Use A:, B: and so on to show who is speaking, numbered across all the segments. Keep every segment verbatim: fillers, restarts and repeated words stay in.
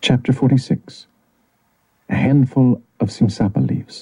A: Chapter forty-six. A handful of Simsapa leaves.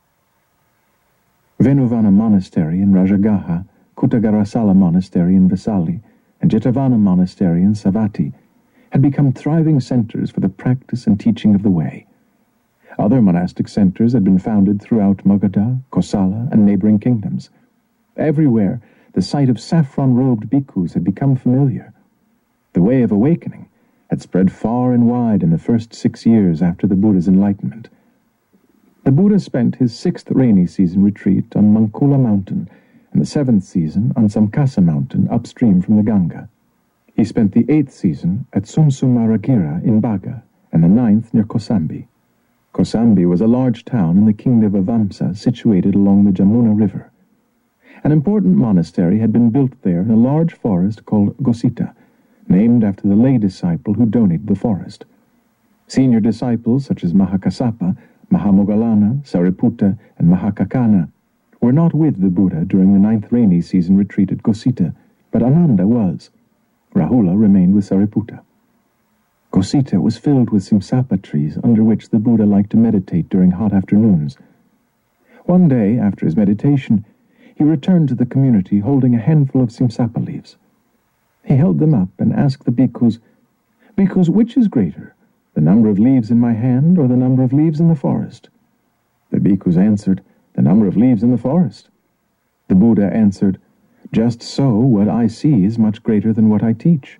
A: Venuvana Monastery in Rajagaha, Kutagarasala Monastery in Vesali, and Jetavana Monastery in Savatthi had become thriving centers for the practice and teaching of the way. Other monastic centers had been founded throughout Magadha, Kosala, and neighboring kingdoms. Everywhere, the sight of saffron-robed bhikkhus had become familiar. The way of awakening had spread far and wide in the first six years after the Buddha's enlightenment. The Buddha spent his sixth rainy season retreat on Mankula Mountain and the seventh season on Samkasa Mountain upstream from the Ganga. He spent the eighth season at Sumsumaragira in Baga and the ninth near Kosambi. Kosambi was a large town in the kingdom of Vamsa situated along the Jamuna River. An important monastery had been built there in a large forest called Gosita, named after the lay disciple who donated the forest. Senior disciples such as Mahakassapa, Mahamoggallana, Sariputta, and Mahakakana were not with the Buddha during the ninth rainy season retreat at Gosita, but Ananda was. Rahula remained with Sariputta. Gosita was filled with Simsapa trees under which the Buddha liked to meditate during hot afternoons. One day, after his meditation, he returned to the community holding a handful of Simsapa leaves. He held them up and asked the bhikkhus, "Bhikkhus, which is greater, the number of leaves in my hand or the number of leaves in the forest?" The bhikkhus answered, "The number of leaves in the forest." The Buddha answered, "Just so, what I see is much greater than what I teach.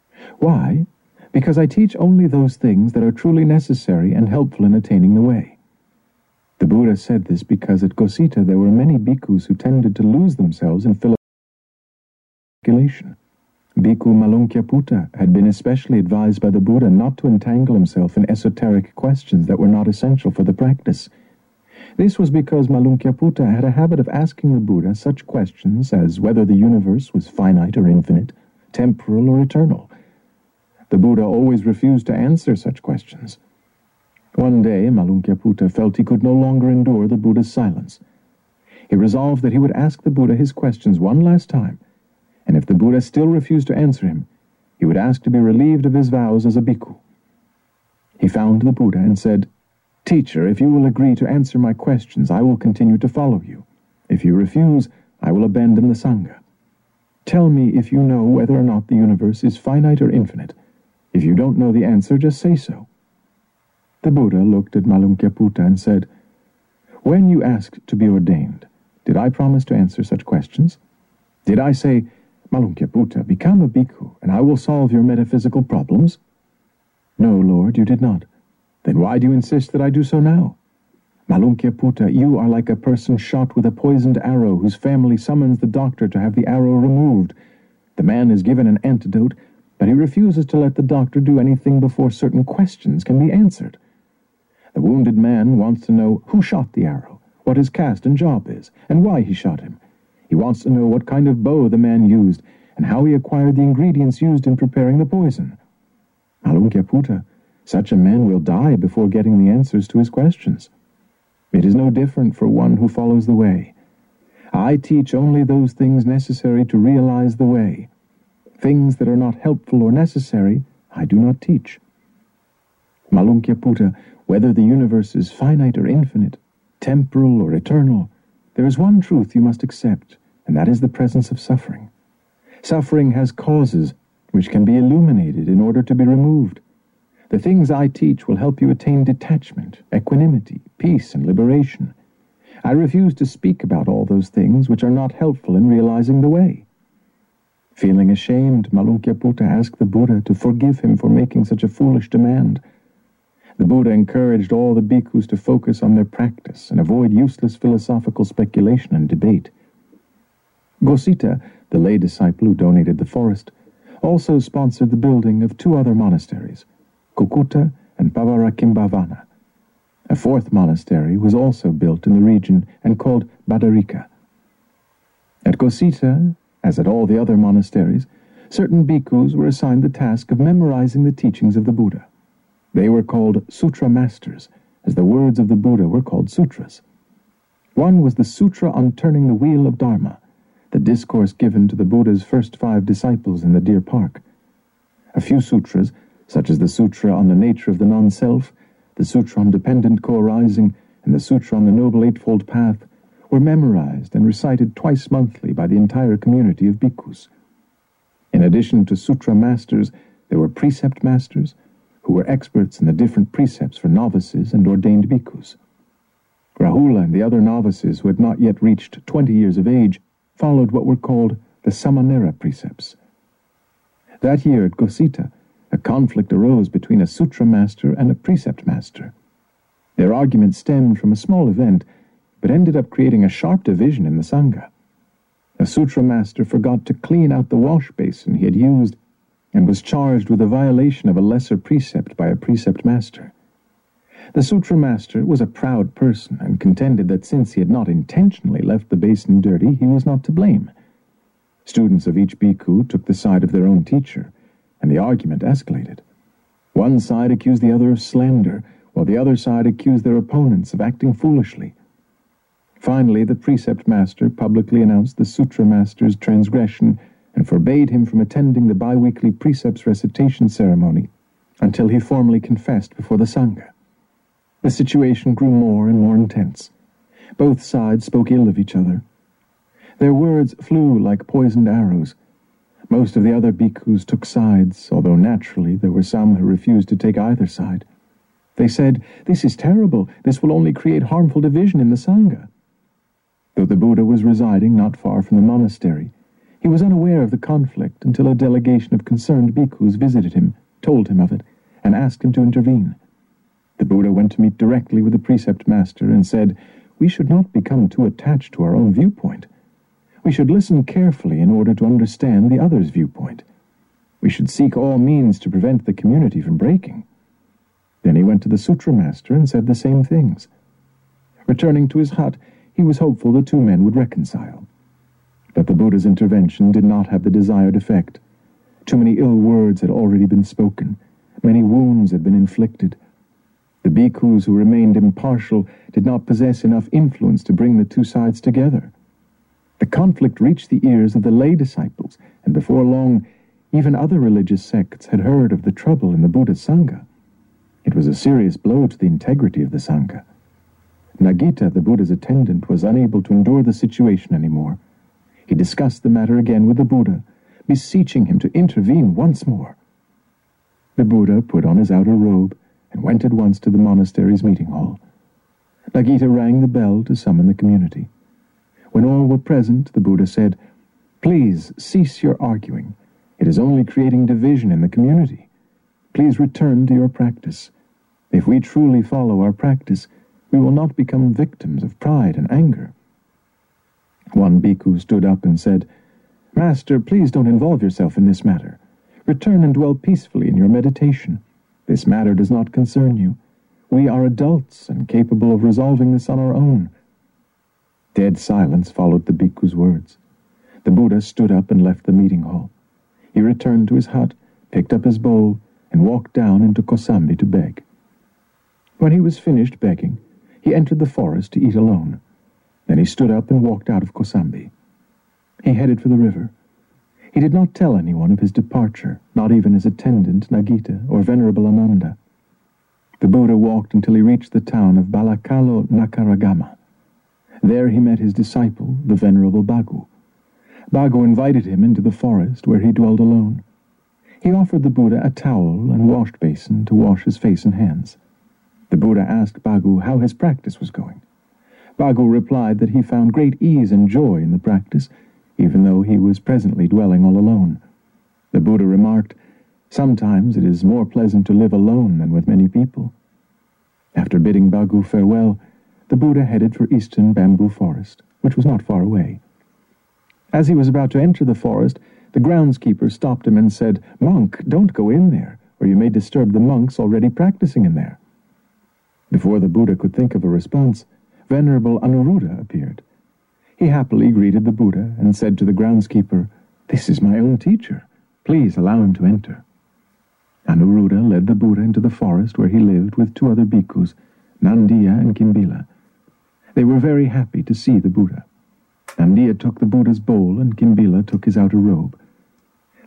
A: Why? Because I teach only those things that are truly necessary and helpful in attaining the way." The Buddha said this because at Gosita there were many bhikkhus who tended to lose themselves in philosophical speculation. Bhikkhu Malunkyaputta had been especially advised by the Buddha not to entangle himself in esoteric questions that were not essential for the practice. This was because Malunkyaputta had a habit of asking the Buddha such questions as whether the universe was finite or infinite, temporal or eternal. The Buddha always refused to answer such questions. One day, Malunkyaputta felt he could no longer endure the Buddha's silence. He resolved that he would ask the Buddha his questions one last time, and if the Buddha still refused to answer him, he would ask to be relieved of his vows as a bhikkhu. He found the Buddha and said, "Teacher, if you will agree to answer my questions, I will continue to follow you. If you refuse, I will abandon the Sangha. Tell me if you know whether or not the universe is finite or infinite. If you don't know the answer, just say so." The Buddha looked at Malunkyaputta and said, "When you asked to be ordained, did I promise to answer such questions? Did I say, 'Malunkyaputta, become a bhikkhu, and I will solve your metaphysical problems'? No, Lord, you did not. Then why do you insist that I do so now? Malunkyaputta, you are like a person shot with a poisoned arrow whose family summons the doctor to have the arrow removed. The man is given an antidote, but he refuses to let the doctor do anything before certain questions can be answered. The wounded man wants to know who shot the arrow, what his caste and job is, and why he shot him. He wants to know what kind of bow the man used, and how he acquired the ingredients used in preparing the poison. Malunkyaputta, such a man will die before getting the answers to his questions. It is no different for one who follows the way. I teach only those things necessary to realize the way. Things that are not helpful or necessary, I do not teach. Malunkyaputta, whether the universe is finite or infinite, temporal or eternal, there is one truth you must accept, and that is the presence of suffering. Suffering has causes which can be illuminated in order to be removed. The things I teach will help you attain detachment, equanimity, peace, and liberation. I refuse to speak about all those things which are not helpful in realizing the way." Feeling ashamed, Malunkyaputta asked the Buddha to forgive him for making such a foolish demand. The Buddha encouraged all the bhikkhus to focus on their practice and avoid useless philosophical speculation and debate. Gosita, the lay disciple who donated the forest, also sponsored the building of two other monasteries, Kukuta and Pavarakimbhavana. A fourth monastery was also built in the region and called Badarika. At Gosita, as at all the other monasteries, certain bhikkhus were assigned the task of memorizing the teachings of the Buddha. They were called sutra masters, as the words of the Buddha were called sutras. One was the Sutra on Turning the Wheel of Dharma, the discourse given to the Buddha's first five disciples in the Deer Park. A few sutras, such as the Sutra on the Nature of the Non-Self, the Sutra on Dependent Co-arising, and the Sutra on the Noble Eightfold Path, were memorized and recited twice monthly by the entire community of bhikkhus. In addition to sutra masters, there were precept masters, who were experts in the different precepts for novices and ordained bhikkhus. Rahula and the other novices who had not yet reached twenty years of age followed what were called the Samanera precepts. That year at Gosita, a conflict arose between a sutra master and a precept master. Their argument stemmed from a small event, but ended up creating a sharp division in the Sangha. A sutra master forgot to clean out the wash basin he had used and was charged with a violation of a lesser precept by a precept master. The sutra master was a proud person and contended that since he had not intentionally left the basin dirty, he was not to blame. Students of each bhikkhu took the side of their own teacher, and the argument escalated. One side accused the other of slander, while the other side accused their opponents of acting foolishly. Finally, the precept master publicly announced the sutra master's transgression and forbade him from attending the bi-weekly precepts recitation ceremony until he formally confessed before the Sangha. The situation grew more and more intense. Both sides spoke ill of each other. Their words flew like poisoned arrows. Most of the other bhikkhus took sides, although naturally there were some who refused to take either side. They said, "This is terrible. This will only create harmful division in the Sangha." Though the Buddha was residing not far from the monastery, he was unaware of the conflict until a delegation of concerned bhikkhus visited him, told him of it, and asked him to intervene. The Buddha went to meet directly with the precept master and said, "We should not become too attached to our own viewpoint. We should listen carefully in order to understand the other's viewpoint. We should seek all means to prevent the community from breaking." Then he went to the sutra master and said the same things. Returning to his hut, he was hopeful the two men would reconcile. But the Buddha's intervention did not have the desired effect. Too many ill words had already been spoken. Many wounds had been inflicted. The bhikkhus who remained impartial did not possess enough influence to bring the two sides together. The conflict reached the ears of the lay disciples, and before long, even other religious sects had heard of the trouble in the Buddha's Sangha. It was a serious blow to the integrity of the Sangha. Nagita, the Buddha's attendant, was unable to endure the situation anymore. He discussed the matter again with the Buddha, beseeching him to intervene once more. The Buddha put on his outer robe and went at once to the monastery's meeting hall. Nagita rang the bell to summon the community. When all were present, the Buddha said, "Please cease your arguing. It is only creating division in the community. Please return to your practice. If we truly follow our practice, we will not become victims of pride and anger." One bhikkhu stood up and said, "Master, please don't involve yourself in this matter. Return and dwell peacefully in your meditation. This matter does not concern you. We are adults and capable of resolving this on our own." Dead silence followed the bhikkhu's words. The Buddha stood up and left the meeting hall. He returned to his hut, picked up his bowl, and walked down into Kosambi to beg. When he was finished begging, he entered the forest to eat alone. Then he stood up and walked out of Kosambi. He headed for the river. He did not tell anyone of his departure, not even his attendant, Nagita, or Venerable Ananda. The Buddha walked until he reached the town of Balakalo Nakaragama. There he met his disciple, the Venerable Bhagu. Bhagu invited him into the forest where he dwelled alone. He offered the Buddha a towel and wash basin to wash his face and hands. The Buddha asked Bhagu how his practice was going. Bhagu replied that he found great ease and joy in the practice, even though he was presently dwelling all alone. The Buddha remarked, "Sometimes it is more pleasant to live alone than with many people." After bidding Bhagu farewell, the Buddha headed for Eastern Bamboo Forest, which was not far away. As he was about to enter the forest, the groundskeeper stopped him and said, "Monk, don't go in there, or you may disturb the monks already practicing in there." Before the Buddha could think of a response, Venerable Anuruddha appeared. He happily greeted the Buddha and said to the groundskeeper, "This is my own teacher. Please allow him to enter." Anuruddha led the Buddha into the forest where he lived with two other bhikkhus, Nandiya and Kimbila. They were very happy to see the Buddha. Nandiya took the Buddha's bowl and Kimbila took his outer robe.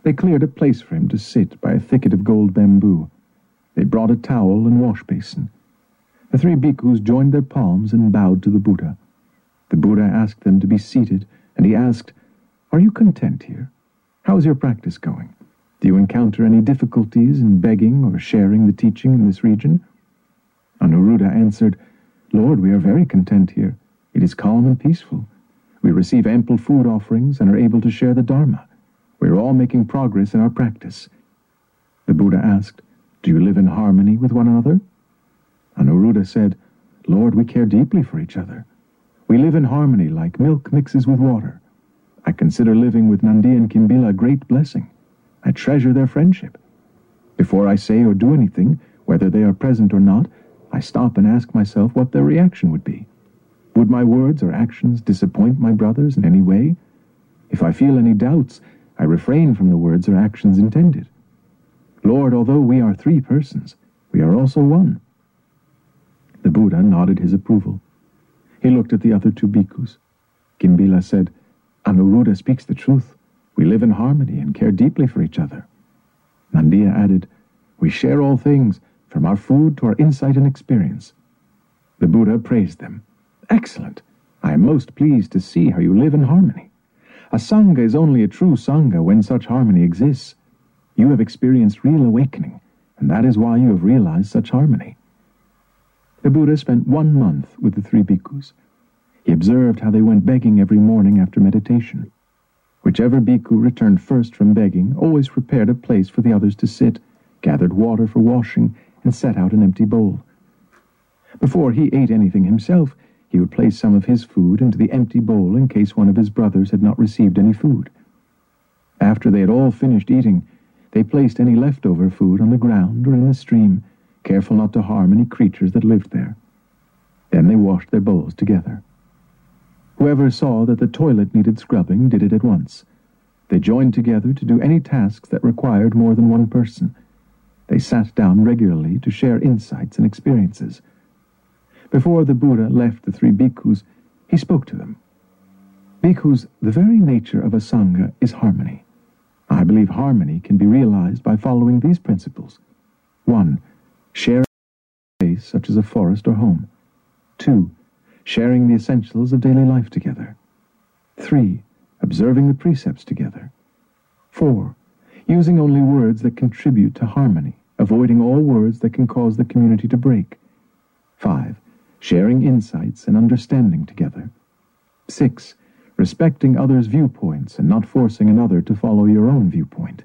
A: They cleared a place for him to sit by a thicket of gold bamboo. They brought a towel and wash basin. The three bhikkhus joined their palms and bowed to the Buddha. The Buddha asked them to be seated, and he asked, "Are you content here? How is your practice going? Do you encounter any difficulties in begging or sharing the teaching in this region?" Anuruddha answered, "Lord, we are very content here. It is calm and peaceful. We receive ample food offerings and are able to share the Dharma. We are all making progress in our practice." The Buddha asked, "Do you live in harmony with one another?" Anuruddha said, "Lord, we care deeply for each other. We live in harmony like milk mixes with water. I consider living with Nandi and Kimbila a great blessing. I treasure their friendship. Before I say or do anything, whether they are present or not, I stop and ask myself what their reaction would be. Would my words or actions disappoint my brothers in any way? If I feel any doubts, I refrain from the words or actions intended. Lord, although we are three persons, we are also one." The Buddha nodded his approval. He looked at the other two bhikkhus. Kimbila said, "Anuruddha speaks the truth. We live in harmony and care deeply for each other." Nandiya added, "We share all things, from our food to our insight and experience." The Buddha praised them. "Excellent! I am most pleased to see how you live in harmony. A Sangha is only a true Sangha when such harmony exists. You have experienced real awakening, and that is why you have realized such harmony." The Buddha spent one month with the three bhikkhus. He observed how they went begging every morning after meditation. Whichever bhikkhu returned first from begging always prepared a place for the others to sit, gathered water for washing, and set out an empty bowl. Before he ate anything himself, he would place some of his food into the empty bowl in case one of his brothers had not received any food. After they had all finished eating, they placed any leftover food on the ground or in the stream, careful not to harm any creatures that lived there. Then they washed their bowls together. Whoever saw that the toilet needed scrubbing did it at once. They joined together to do any tasks that required more than one person. They sat down regularly to share insights and experiences. Before the Buddha left the three bhikkhus, he spoke to them. "Bhikkhus, the very nature of a Sangha is harmony. I believe harmony can be realized by following these principles. One, sharing a space such as a forest or home. Two, sharing the essentials of daily life together. Three, observing the precepts together. Four, using only words that contribute to harmony, avoiding all words that can cause the community to break. Five, sharing insights and understanding together. Six, respecting others' viewpoints and not forcing another to follow your own viewpoint.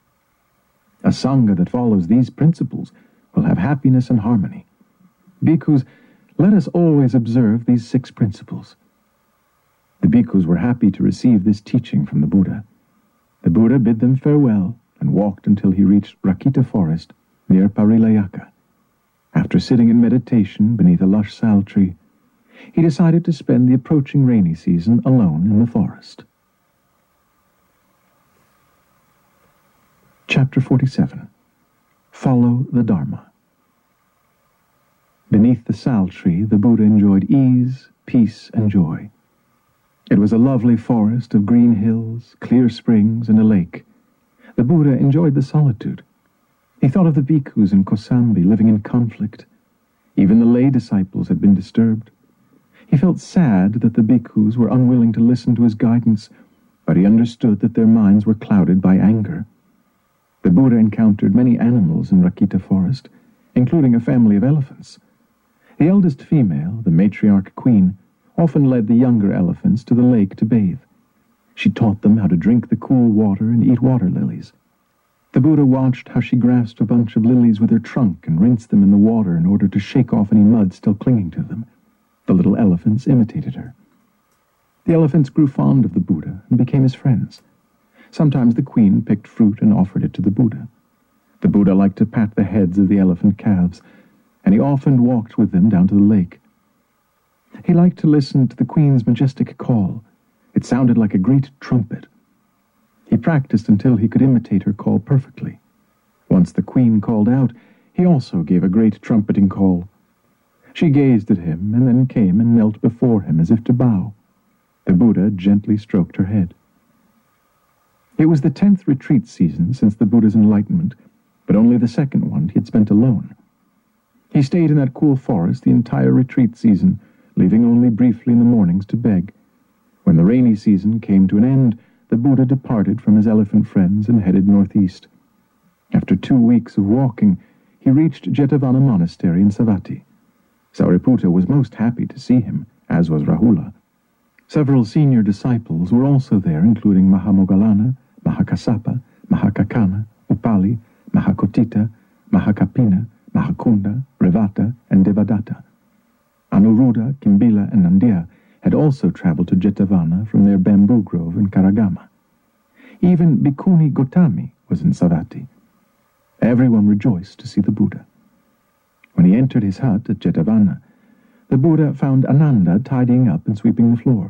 A: A Sangha that follows these principles will have happiness and harmony. Bhikkhus, let us always observe these six principles." The bhikkhus were happy to receive this teaching from the Buddha. The Buddha bid them farewell and walked until he reached Rakita forest near Parilayaka. After sitting in meditation beneath a lush sal tree, he decided to spend the approaching rainy season alone in the forest. Chapter forty-seven. Follow the Dharma. Beneath the sal tree, the Buddha enjoyed ease, peace, and joy. It was a lovely forest of green hills, clear springs, and a lake. The Buddha enjoyed the solitude. He thought of the bhikkhus in Kosambi living in conflict. Even the lay disciples had been disturbed. He felt sad that the bhikkhus were unwilling to listen to his guidance, but he understood that their minds were clouded by anger. The Buddha encountered many animals in Rakita forest, including a family of elephants. The eldest female, the matriarch queen, often led the younger elephants to the lake to bathe. She taught them how to drink the cool water and eat water lilies. The Buddha watched how she grasped a bunch of lilies with her trunk and rinsed them in the water in order to shake off any mud still clinging to them. The little elephants imitated her. The elephants grew fond of the Buddha and became his friends. Sometimes the queen picked fruit and offered it to the Buddha. The Buddha liked to pat the heads of the elephant calves, and he often walked with them down to the lake. He liked to listen to the queen's majestic call. It sounded like a great trumpet. He practiced until he could imitate her call perfectly. Once the queen called out, he also gave a great trumpeting call. She gazed at him and then came and knelt before him as if to bow. The Buddha gently stroked her head. It was the tenth retreat season since the Buddha's enlightenment, but only the second one he had spent alone. He stayed in that cool forest the entire retreat season, leaving only briefly in the mornings to beg. When the rainy season came to an end, the Buddha departed from his elephant friends and headed northeast. After two weeks of walking, he reached Jetavana Monastery in Savatthi. Sariputta was most happy to see him, as was Rahula. Several senior disciples were also there, including Mahamoggallana, Mahakassapa, Mahakakana, Upali, Mahakotita, Mahakapina, Mahakunda, Revata, and Devadatta. Anuruddha, Kimbila, and Nandiya had also traveled to Jetavana from their bamboo grove in Karagama. Even Bhikkhuni Gotami was in Savatthi. Everyone rejoiced to see the Buddha. When he entered his hut at Jetavana, the Buddha found Ananda tidying up and sweeping the floor.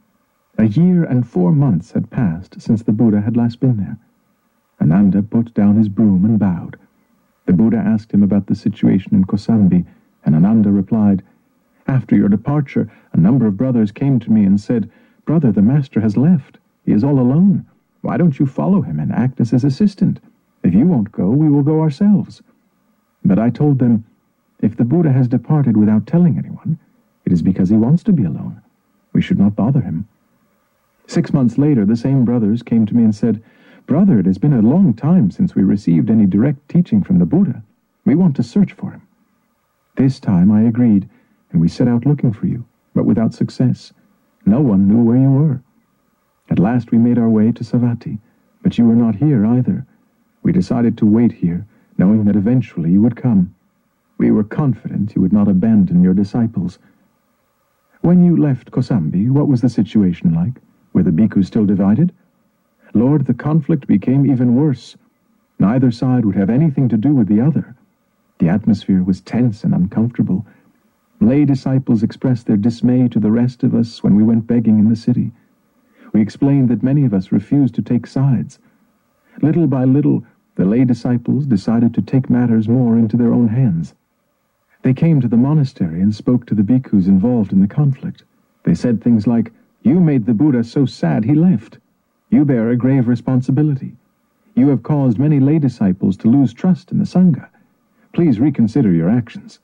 A: A year and four months had passed since the Buddha had last been there. Ananda put down his broom and bowed. The Buddha asked him about the situation in Kosambi, and Ananda replied, "After your departure, a number of brothers came to me and said, 'Brother, the master has left. He is all alone. Why don't you follow him and act as his assistant? If you won't go, we will go ourselves.' But I told them, 'If the Buddha has departed without telling anyone, it is because he wants to be alone. We should not bother him.' Six months later, the same brothers came to me and said, 'Brother, it has been a long time since we received any direct teaching from the Buddha. We want to search for him.' This time I agreed, and we set out looking for you, but without success. No one knew where you were. At last we made our way to Savatthi, but you were not here either. We decided to wait here, knowing that eventually you would come. We were confident you would not abandon your disciples." "When you left Kosambi, what was the situation like? Were the bhikkhus still divided?" "Lord, the conflict became even worse. Neither side would have anything to do with the other. The atmosphere was tense and uncomfortable. Lay disciples expressed their dismay to the rest of us when we went begging in the city. We explained that many of us refused to take sides. Little by little, the lay disciples decided to take matters more into their own hands. They came to the monastery and spoke to the bhikkhus involved in the conflict. They said things like, 'You made the Buddha so sad he left. You bear a grave responsibility. You have caused many lay disciples to lose trust in the Sangha. Please reconsider your actions.'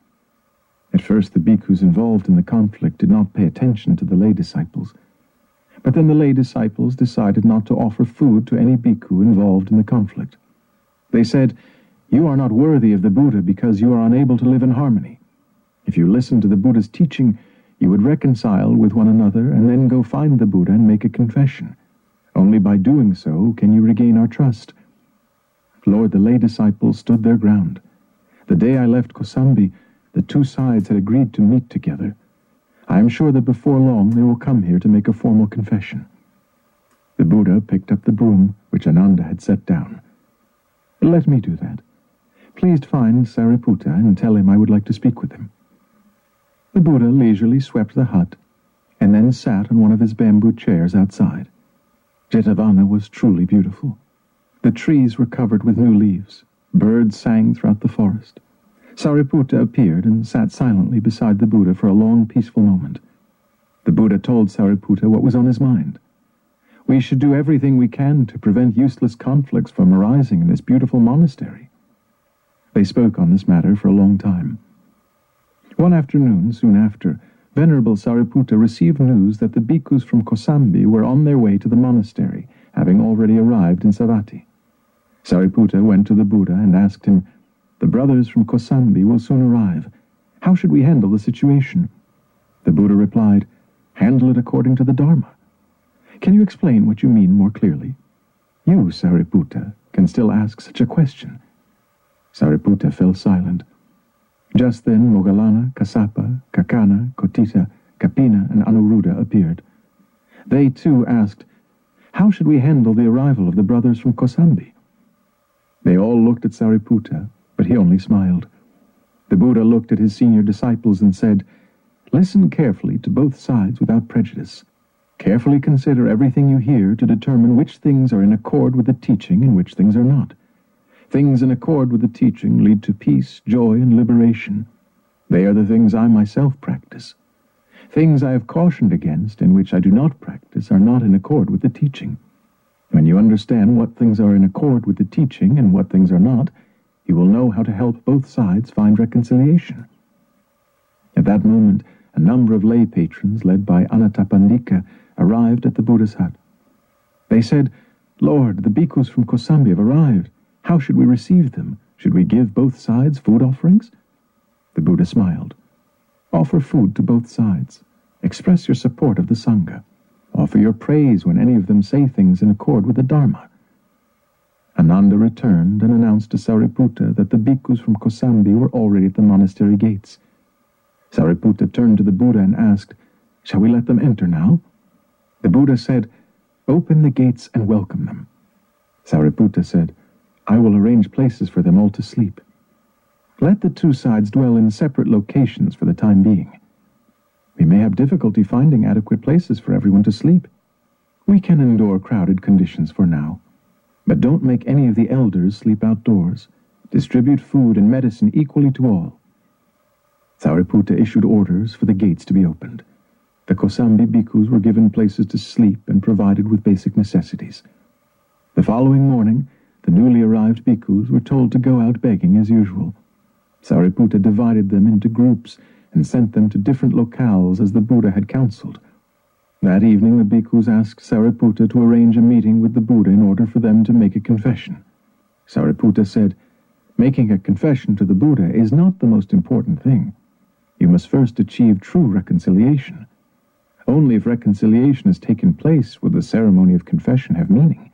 A: At first, the bhikkhus involved in the conflict did not pay attention to the lay disciples. But then the lay disciples decided not to offer food to any bhikkhu involved in the conflict. They said, 'You are not worthy of the Buddha because you are unable to live in harmony. If you listen to the Buddha's teaching, you would reconcile with one another and then go find the Buddha and make a confession. Only by doing so can you regain our trust.' Lord, the lay disciples stood their ground. The day I left Kosambi, the two sides had agreed to meet together. I am sure that before long they will come here to make a formal confession." The Buddha picked up the broom, which Ananda had set down. "Let me do that. Please find Sariputta and tell him I would like to speak with him." The Buddha leisurely swept the hut, and then sat on one of his bamboo chairs outside. Jetavana was truly beautiful. The trees were covered with new leaves. Birds sang throughout the forest. Sariputta appeared and sat silently beside the Buddha for a long, peaceful moment. The Buddha told Sariputta what was on his mind. "We should do everything we can to prevent useless conflicts from arising in this beautiful monastery." They spoke on this matter for a long time. One afternoon, soon after, Venerable Sariputta received news that the bhikkhus from Kosambi were on their way to the monastery, having already arrived in Savatthi. Sariputta went to the Buddha and asked him, "The brothers from Kosambi will soon arrive. How should we handle the situation?" The Buddha replied, "Handle it according to the Dharma. Can you explain what you mean more clearly? You, Sariputta, can still ask such a question." Sariputta fell silent. Just then Moggallana, Kassapa, Kakana, Kotita, Kapina, and Anuruddha appeared. They too asked, "How should we handle the arrival of the brothers from Kosambi?" They all looked at Sariputta, but he only smiled. The Buddha looked at his senior disciples and said, "Listen carefully to both sides without prejudice. Carefully consider everything you hear to determine which things are in accord with the teaching and which things are not. Things in accord with the teaching lead to peace, joy, and liberation. They are the things I myself practice. Things I have cautioned against and which I do not practice are not in accord with the teaching. When you understand what things are in accord with the teaching and what things are not, you will know how to help both sides find reconciliation. At that moment, a number of lay patrons, led by Anathapindika, arrived at the Buddha's hut. They said, "Lord, the bhikkhus from Kosambi have arrived. How should we receive them? Should we give both sides food offerings?" The Buddha smiled. "Offer food to both sides. Express your support of the Sangha. Offer your praise when any of them say things in accord with the Dharma." Ananda returned and announced to Sariputta that the bhikkhus from Kosambi were already at the monastery gates. Sariputta turned to the Buddha and asked, "Shall we let them enter now?" The Buddha said, "Open the gates and welcome them." Sariputta said, "I will arrange places for them all to sleep. Let the two sides dwell in separate locations for the time being. We may have difficulty finding adequate places for everyone to sleep. We can endure crowded conditions for now. But don't make any of the elders sleep outdoors. Distribute food and medicine equally to all." Sariputta issued orders for the gates to be opened. The Kosambi bhikkhus were given places to sleep and provided with basic necessities. The following morning, the newly arrived bhikkhus were told to go out begging as usual. Sariputta divided them into groups and sent them to different locales as the Buddha had counseled. That evening the bhikkhus asked Sariputta to arrange a meeting with the Buddha in order for them to make a confession. Sariputta said, "Making a confession to the Buddha is not the most important thing. You must first achieve true reconciliation. Only if reconciliation has taken place will the ceremony of confession have meaning."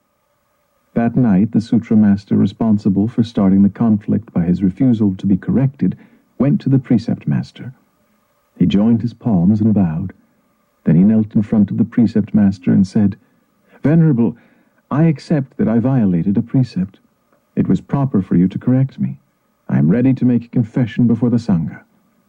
A: That night, the Sutra Master responsible for starting the conflict by his refusal to be corrected went to the Precept Master. He joined his palms and bowed. Then he knelt in front of the Precept Master and said, "Venerable, I accept that I violated a precept. It was proper for you to correct me. I am ready to make a confession before the Sangha."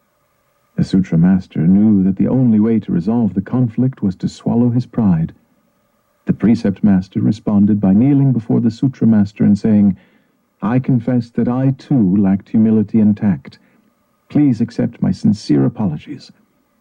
A: The Sutra Master knew that the only way to resolve the conflict was to swallow his pride. The Precept Master responded by kneeling before the Sutra Master and saying, "I confess that I too lacked humility and tact. Please accept my sincere apologies."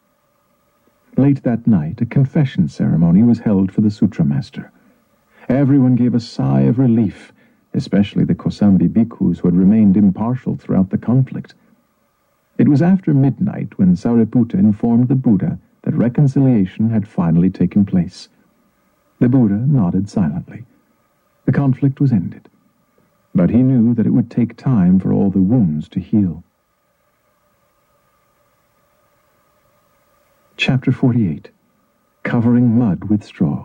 A: Late that night, a confession ceremony was held for the Sutra Master. Everyone gave a sigh of relief, especially the Kosambi bhikkhus who had remained impartial throughout the conflict. It was after midnight when Sariputta informed the Buddha that reconciliation had finally taken place. The Buddha nodded silently. The conflict was ended, but he knew that it would take time for all the wounds to heal. Chapter forty-eight. Covering Mud with Straw.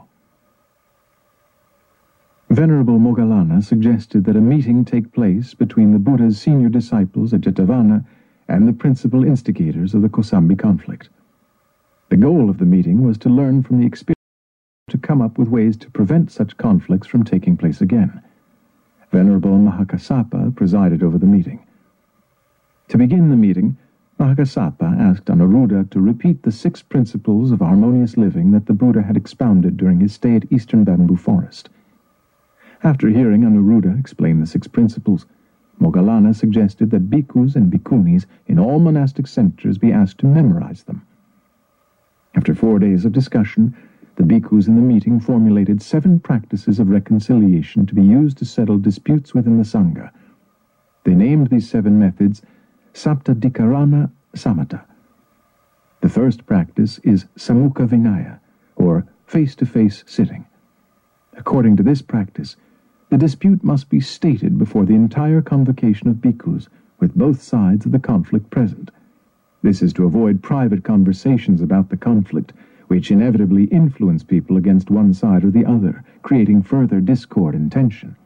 A: Venerable Moggallana suggested that a meeting take place between the Buddha's senior disciples at Jetavana and the principal instigators of the Kosambi conflict. The goal of the meeting was to learn from the experience to come up with ways to prevent such conflicts from taking place again. Venerable Mahakassapa presided over the meeting. To begin the meeting, Mahakassapa asked Anuruddha to repeat the six principles of harmonious living that the Buddha had expounded during his stay at Eastern Bamboo Forest. After hearing Anuruddha explain the six principles, Moggallana suggested that bhikkhus and bhikkhunis in all monastic centers be asked to memorize them. After four days of discussion, the bhikkhus in the meeting formulated seven practices of reconciliation to be used to settle disputes within the Sangha. They named these seven methods Saptadhikarana Samatha. The first practice is Sammukha Vinaya, or face-to-face sitting. According to this practice, the dispute must be stated before the entire convocation of bhikkhus, with both sides of the conflict present. This is to avoid private conversations about the conflict, which inevitably influence people against one side or the other, creating further discord and tension.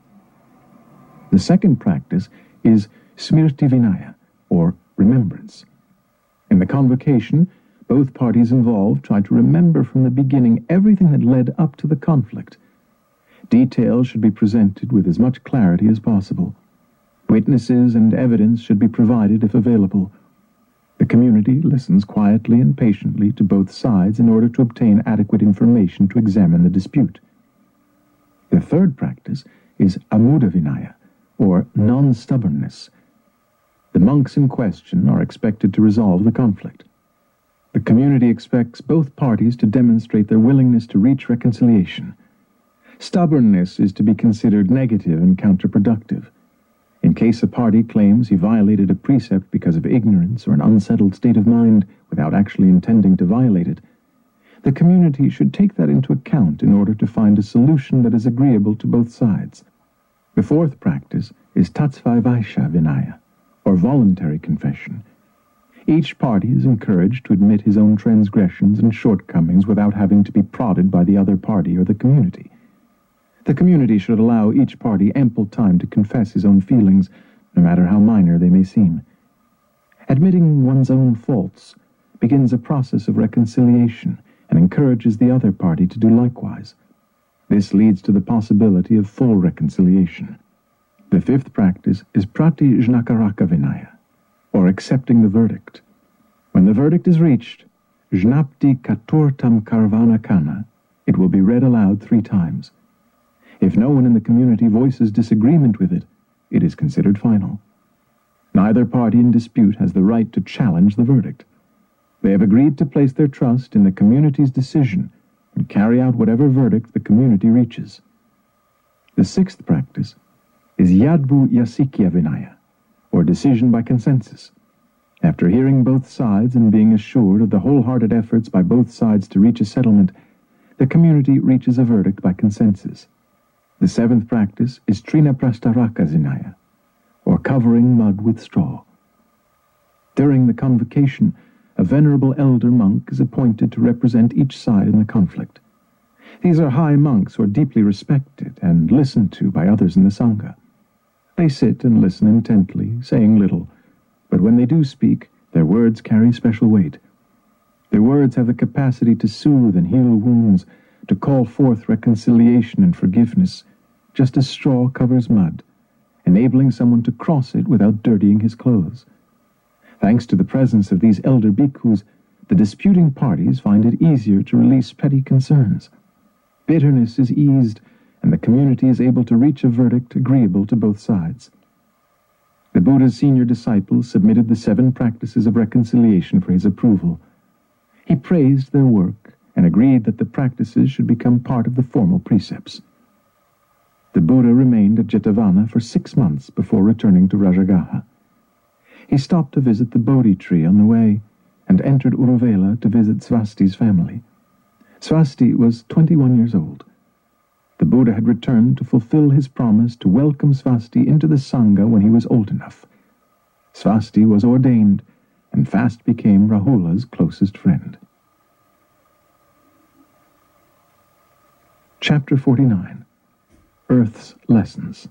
A: The second practice is Smriti Vinaya, or remembrance. In the convocation, both parties involved try to remember from the beginning everything that led up to the conflict. Details should be presented with as much clarity as possible. Witnesses and evidence should be provided if available. The community listens quietly and patiently to both sides in order to obtain adequate information to examine the dispute. The third practice is Amudha Vinaya, or non-stubbornness. The monks in question are expected to resolve the conflict. The community expects both parties to demonstrate their willingness to reach reconciliation. Stubbornness is to be considered negative and counterproductive. In case a party claims he violated a precept because of ignorance or an unsettled state of mind without actually intending to violate it, the community should take that into account in order to find a solution that is agreeable to both sides. The fourth practice is Tatsvaivasha Vinaya, or voluntary confession. Each party is encouraged to admit his own transgressions and shortcomings without having to be prodded by the other party or the community. The community should allow each party ample time to confess his own feelings, no matter how minor they may seem. Admitting one's own faults begins a process of reconciliation and encourages the other party to do likewise. This leads to the possibility of full reconciliation. The fifth practice is Prati Jnakaraka Vinaya, or accepting the verdict. When the verdict is reached, Jnapti Katurtam Karvana Kana, it will be read aloud three times. If no one in the community voices disagreement with it, it is considered final. Neither party in dispute has the right to challenge the verdict. They have agreed to place their trust in the community's decision and carry out whatever verdict the community reaches. The sixth practice is Yadbu Yasikya Vinaya, or decision by consensus. After hearing both sides and being assured of the wholehearted efforts by both sides to reach a settlement, the community reaches a verdict by consensus. The seventh practice is Trina Prastaraka Vinaya, or covering mud with straw. During the convocation, a venerable elder monk is appointed to represent each side in the conflict. These are high monks who are deeply respected and listened to by others in the Sangha. They sit and listen intently, saying little, but when they do speak, their words carry special weight. Their words have the capacity to soothe and heal wounds, to call forth reconciliation and forgiveness, just as straw covers mud, enabling someone to cross it without dirtying his clothes. Thanks to the presence of these elder bhikkhus, the disputing parties find it easier to release petty concerns. Bitterness is eased, and the community is able to reach a verdict agreeable to both sides. The Buddha's senior disciple submitted the seven practices of reconciliation for his approval. He praised their work and agreed that the practices should become part of the formal precepts. The Buddha remained at Jetavana for six months before returning to Rajagaha. He stopped to visit the Bodhi tree on the way and entered Uruvela to visit Svasti's family. Svasti was twenty-one years old. The Buddha had returned to fulfill his promise to welcome Svasti into the Sangha when he was old enough. Svasti was ordained and fast became Rahula's closest friend. Chapter forty-nine. Earth's Lessons.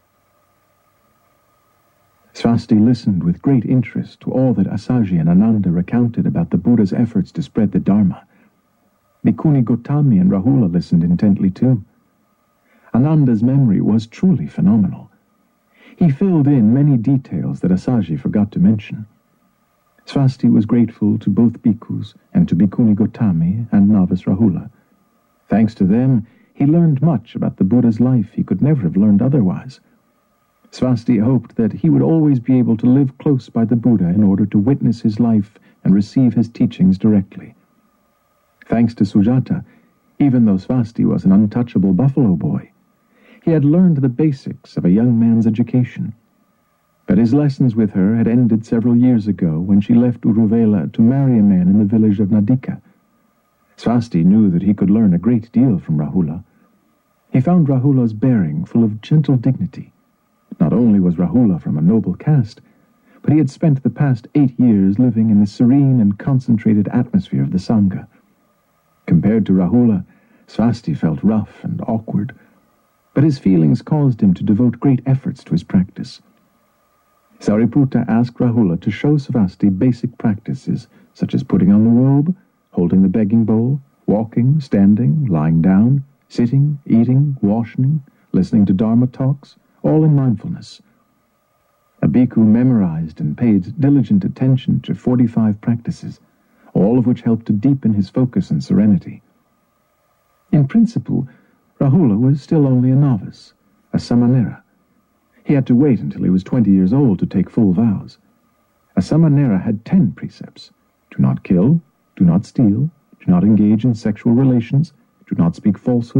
A: Svasti listened with great interest to all that Assaji and Ananda recounted about the Buddha's efforts to spread the Dharma. Bhikkhuni Gotami and Rahula listened intently too. Ananda's memory was truly phenomenal. He filled in many details that Assaji forgot to mention. Svasti was grateful to both bhikkhus and to Bhikkhuni Gotami and novice Rahula. Thanks to them, he learned much about the Buddha's life he could never have learned otherwise. Svasti hoped that he would always be able to live close by the Buddha in order to witness his life and receive his teachings directly. Thanks to Sujata, even though Svasti was an untouchable buffalo boy, he had learned the basics of a young man's education. But his lessons with her had ended several years ago when she left Uruvela to marry a man in the village of Nadika. Svasti knew that he could learn a great deal from Rahula. He found Rahula's bearing full of gentle dignity. Not only was Rahula from a noble caste, but he had spent the past eight years living in the serene and concentrated atmosphere of the Sangha. Compared to Rahula, Svasti felt rough and awkward, but his feelings caused him to devote great efforts to his practice. Sariputta asked Rahula to show Svasti basic practices such as putting on the robe, holding the begging bowl, walking, standing, lying down, sitting, eating, washing, listening to Dharma talks, all in mindfulness. A bhikkhu memorized and paid diligent attention to forty-five practices, all of which helped to deepen his focus and serenity. In principle, Rahula was still only a novice, a samanera. He had to wait until he was twenty years old to take full vows. A samanera had ten precepts: do not kill, do not steal, do not engage in sexual relations, do not speak falsehoods,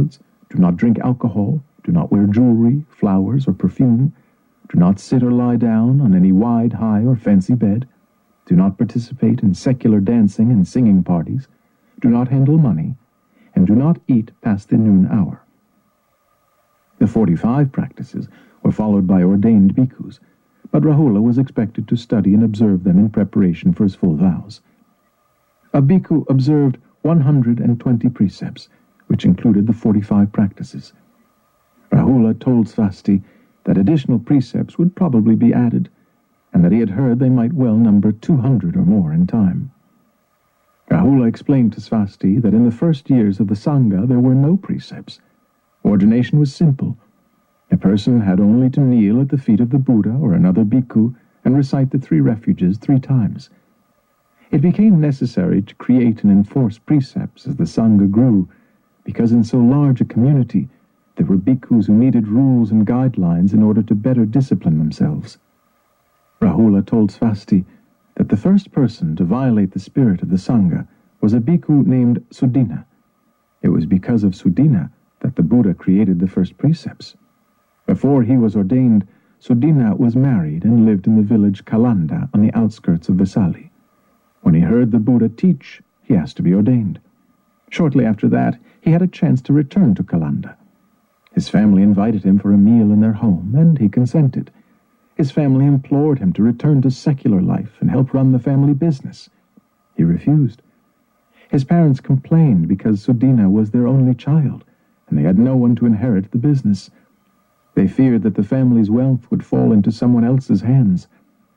A: Do not drink alcohol. Do not wear jewelry, flowers, or perfume. Do not sit or lie down on any wide, high, or fancy bed. Do not participate in secular dancing and singing parties. Do not handle money. And do not eat past the noon hour. The forty-five practices were followed by ordained bhikkhus, but Rahula was expected to study and observe them in preparation for his full vows. A bhikkhu observed one hundred twenty precepts, which included the forty-five practices. Rahula told Svasti that additional precepts would probably be added, and that he had heard they might well number two hundred or more in time. Rahula explained to Svasti that in the first years of the Sangha there were no precepts. Ordination was simple. A person had only to kneel at the feet of the Buddha or another bhikkhu and recite the three refuges three times. It became necessary to create and enforce precepts as the Sangha grew, because in so large a community there were bhikkhus who needed rules and guidelines in order to better discipline themselves. Rahula told Svasti that the first person to violate the spirit of the Sangha was a bhikkhu named Sudina. It was because of Sudina that the Buddha created the first precepts. Before he was ordained, Sudina was married and lived in the village Kalanda on the outskirts of Vesali. When he heard the Buddha teach, he asked to be ordained. Shortly after that, he had a chance to return to Kalanda. His family invited him for a meal in their home, and he consented. His family implored him to return to secular life and help run the family business. He refused. His parents complained because Sudina was their only child, and they had no one to inherit the business. They feared that the family's wealth would fall into someone else's hands.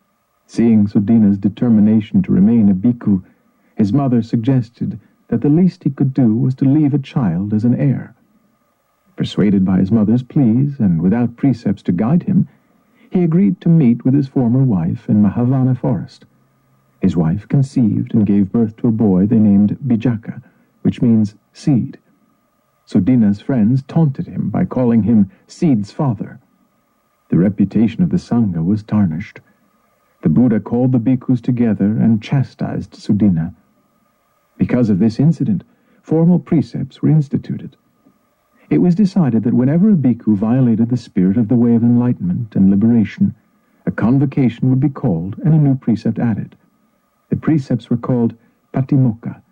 A: Seeing Sudina's determination to remain a bhikkhu, his mother suggested that the least he could do was to leave a child as an heir. Persuaded by his mother's pleas, and without precepts to guide him, he agreed to meet with his former wife in Mahavana forest. His wife conceived and gave birth to a boy they named Bijaka, which means seed. Sudina's friends taunted him by calling him Seed's father. The reputation of the Sangha was tarnished. The Buddha called the bhikkhus together and chastised Sudina. Because of this incident, formal precepts were instituted. It was decided that whenever a bhikkhu violated the spirit of the way of enlightenment and liberation, a convocation would be called and a new precept added. The precepts were called patimokkha.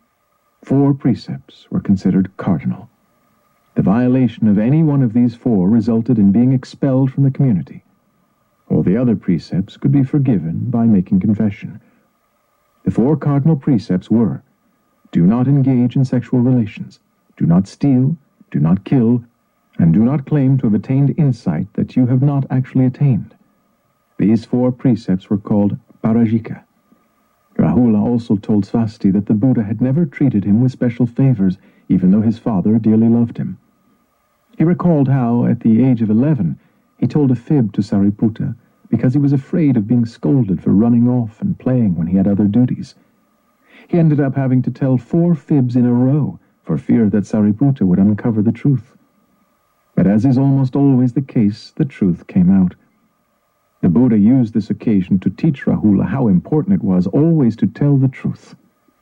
A: Four precepts were considered cardinal. The violation of any one of these four resulted in being expelled from the community. All the other precepts could be forgiven by making confession. The four cardinal precepts were: do not engage in sexual relations, do not steal, do not kill, and do not claim to have attained insight that you have not actually attained. These four precepts were called parajika. Rahula also told Svasti that the Buddha had never treated him with special favors, even though his father dearly loved him. He recalled how, at the age of eleven, he told a fib to Sariputta because he was afraid of being scolded for running off and playing when he had other duties. He ended up having to tell four fibs in a row for fear that Sariputta would uncover the truth. But as is almost always the case, the truth came out. The Buddha used this occasion to teach Rahula how important it was always to tell the truth.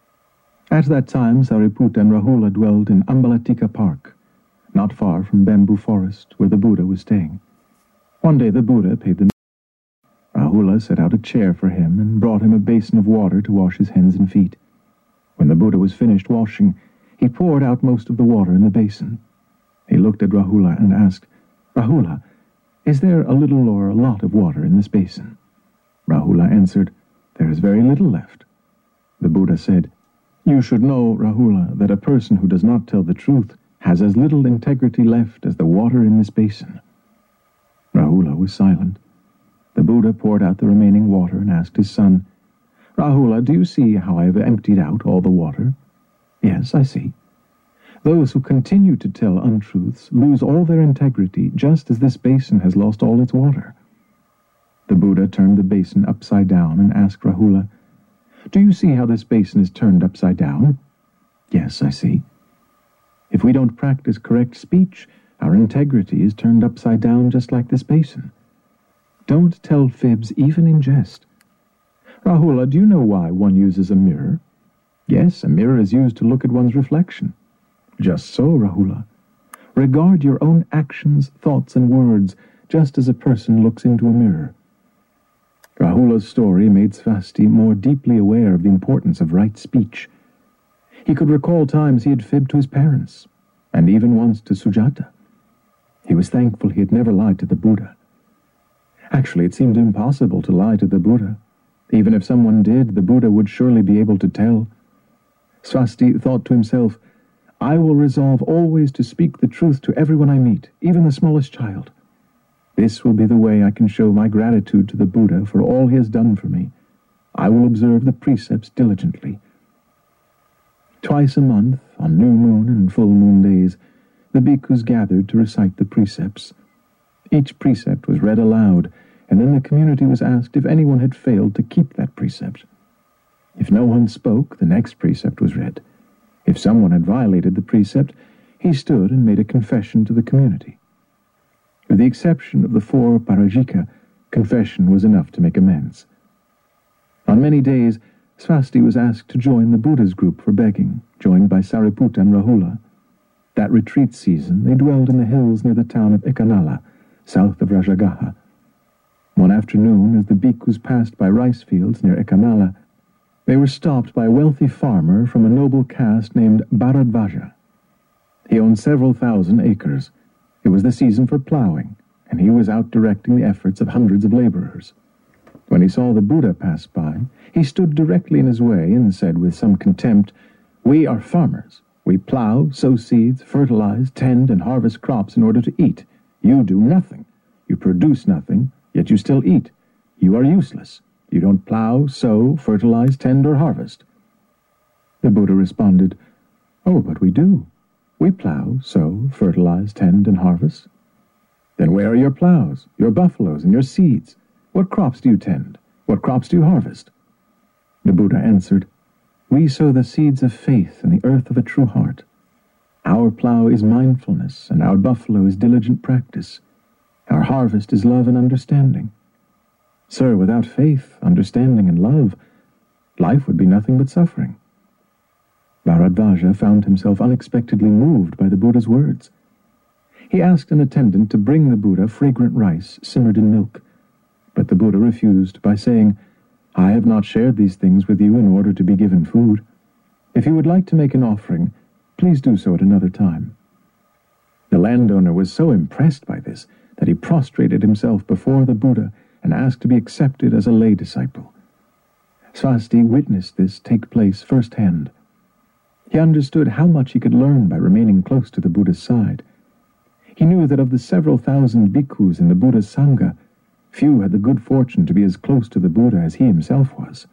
A: At that time, Sariputta and Rahula dwelled in Ambalatika Park, not far from Bamboo Forest, where the Buddha was staying. One day the Buddha paid them. Rahula set out a chair for him and brought him a basin of water to wash his hands and feet. When the Buddha was finished washing, he poured out most of the water in the basin. He looked at Rahula and asked, "Rahula, is there a little or a lot of water in this basin?" Rahula answered, "There is very little left." The Buddha said, "You should know, Rahula, that a person who does not tell the truth has as little integrity left as the water in this basin." Rahula was silent. The Buddha poured out the remaining water and asked his son, "Rahula, do you see how I have emptied out all the water?" "Yes, I see." "Those who continue to tell untruths lose all their integrity, just as this basin has lost all its water." The Buddha turned the basin upside down and asked Rahula, "Do you see how this basin is turned upside down?" "Yes, I see." If we don't practice correct speech, our integrity is turned upside down just like this basin. Don't tell fibs even in jest. "Rahula, do you know why one uses a mirror?" "Yes, a mirror is used to look at one's reflection." "Just so, Rahula. Regard your own actions, thoughts, and words just as a person looks into a mirror. Rahula's story made Svasti more deeply aware of the importance of right speech. He could recall times he had fibbed to his parents, and even once to Sujata. He was thankful he had never lied to the Buddha. Actually, it seemed impossible to lie to the Buddha. Even if someone did, the Buddha would surely be able to tell. Svasti thought to himself, I will resolve always to speak the truth to everyone I meet, even the smallest child. This will be the way I can show my gratitude to the Buddha for all he has done for me. I will observe the precepts diligently. Twice a month, on new moon and full moon days, the bhikkhus gathered to recite the precepts. Each precept was read aloud, and then the community was asked if anyone had failed to keep that precept. If no one spoke, the next precept was read. If someone had violated the precept, he stood and made a confession to the community. With the exception of the four parajika, confession was enough to make amends. On many days, Svasti was asked to join the Buddha's group for begging, joined by Sariputta and Rahula. That retreat season, they dwelled in the hills near the town of Ekanala, south of Rajagaha. One afternoon, as the bhikkhus passed by rice fields near Ekanala, they were stopped by a wealthy farmer from a noble caste named Bharadvaja. He owned several thousand acres. It was the season for plowing, and he was out directing the efforts of hundreds of laborers. When he saw the Buddha pass by, he stood directly in his way and said with some contempt, We are farmers. We plow, sow seeds, fertilize, tend, and harvest crops in order to eat. You do nothing. You produce nothing, yet you still eat. You are useless. You don't plow, sow, fertilize, tend, or harvest. The Buddha responded, Oh, but we do. We plow, sow, fertilize, tend, and harvest. Then where are your plows, your buffaloes, and your seeds? What crops do you tend? What crops do you harvest? The Buddha answered, We sow the seeds of faith in the earth of a true heart. Our plow is mindfulness, and our buffalo is diligent practice. Our harvest is love and understanding. Sir, without faith, understanding, and love, life would be nothing but suffering. Bharadvaja found himself unexpectedly moved by the Buddha's words. He asked an attendant to bring the Buddha fragrant rice simmered in milk, but the Buddha refused by saying, I have not shared these things with you in order to be given food. If you would like to make an offering, please do so at another time. The landowner was so impressed by this that he prostrated himself before the Buddha and asked to be accepted as a lay disciple. Svasti witnessed this take place firsthand. He understood how much he could learn by remaining close to the Buddha's side. He knew that of the several thousand bhikkhus in the Buddha's Sangha, few had the good fortune to be as close to the Buddha as he himself was.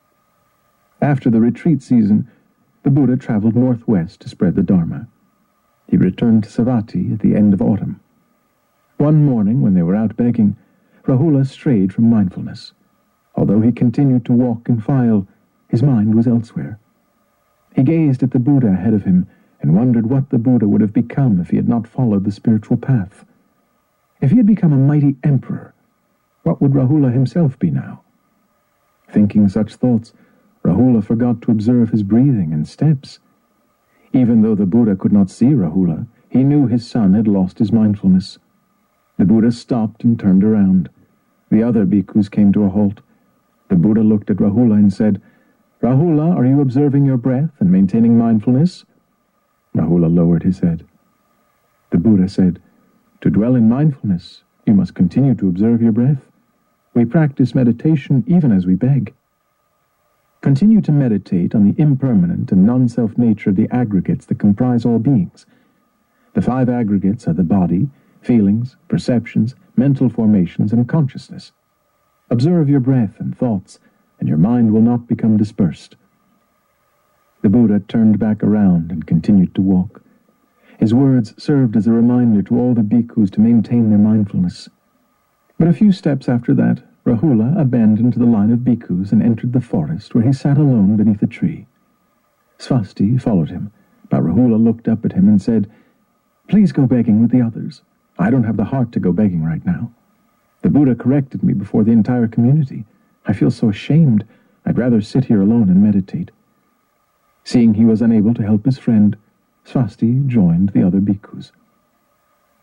A: After the retreat season, the Buddha traveled northwest to spread the Dharma. He returned to Savatthi at the end of autumn. One morning, when they were out begging, Rahula strayed from mindfulness. Although he continued to walk in file, his mind was elsewhere. He gazed at the Buddha ahead of him and wondered what the Buddha would have become if he had not followed the spiritual path. If he had become a mighty emperor, what would Rahula himself be now? Thinking such thoughts, Rahula forgot to observe his breathing and steps. Even though the Buddha could not see Rahula, he knew his son had lost his mindfulness. The Buddha stopped and turned around. The other bhikkhus came to a halt. The Buddha looked at Rahula and said, Rahula, are you observing your breath and maintaining mindfulness? Rahula lowered his head. The Buddha said, To dwell in mindfulness, you must continue to observe your breath. We practice meditation even as we beg. Continue to meditate on the impermanent and non-self nature of the aggregates that comprise all beings. The five aggregates are the body, feelings, perceptions, mental formations, and consciousness. Observe your breath and thoughts, and your mind will not become dispersed. The Buddha turned back around and continued to walk. His words served as a reminder to all the bhikkhus to maintain their mindfulness. But a few steps after that, Rahula abandoned the line of bhikkhus and entered the forest, where he sat alone beneath a tree. Svasti followed him, but Rahula looked up at him and said, Please go begging with the others. I don't have the heart to go begging right now. The Buddha corrected me before the entire community. I feel so ashamed. I'd rather sit here alone and meditate. Seeing he was unable to help his friend, Svasti joined the other bhikkhus.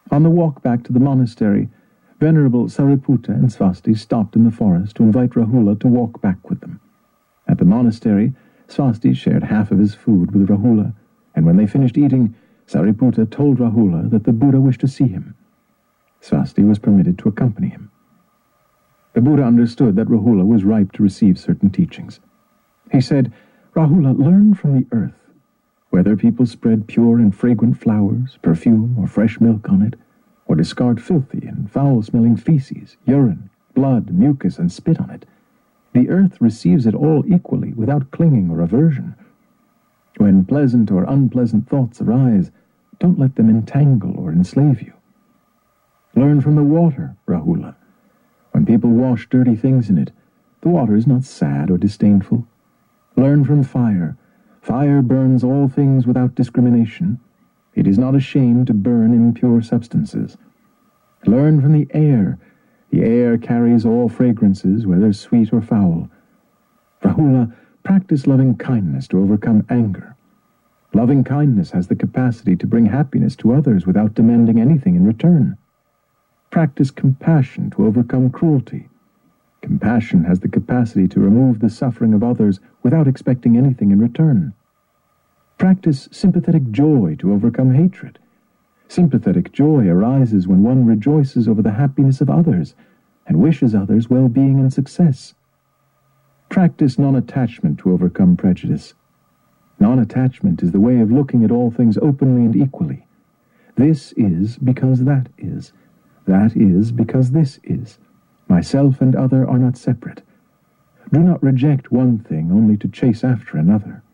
A: On the walk back to the monastery, Venerable Sariputta and Svasti stopped in the forest to invite Rahula to walk back with them. At the monastery, Svasti shared half of his food with Rahula, and when they finished eating, Sariputta told Rahula that the Buddha wished to see him. Svasti was permitted to accompany him. The Buddha understood that Rahula was ripe to receive certain teachings. He said, "Rahula, learn from the earth. Whether people spread pure and fragrant flowers, perfume, or fresh milk on it, or discard filthy and foul-smelling feces, urine, blood, mucus, and spit on it, the earth receives it all equally without clinging or aversion. When pleasant or unpleasant thoughts arise, don't let them entangle or enslave you. Learn from the water, Rahula. When people wash dirty things in it, the water is not sad or disdainful. Learn from fire. Fire burns all things without discrimination. It is not ashamed to burn impure substances. Learn from the air. The air carries all fragrances, whether sweet or foul. Rahula, practice loving kindness to overcome anger. Loving kindness has the capacity to bring happiness to others without demanding anything in return. Practice compassion to overcome cruelty. Compassion has the capacity to remove the suffering of others without expecting anything in return. Practice sympathetic joy to overcome hatred. Sympathetic joy arises when one rejoices over the happiness of others and wishes others well-being and success. Practice non-attachment to overcome prejudice. Non-attachment is the way of looking at all things openly and equally. This is because that is. That is because this is. Myself and other are not separate. Do not reject one thing only to chase after another.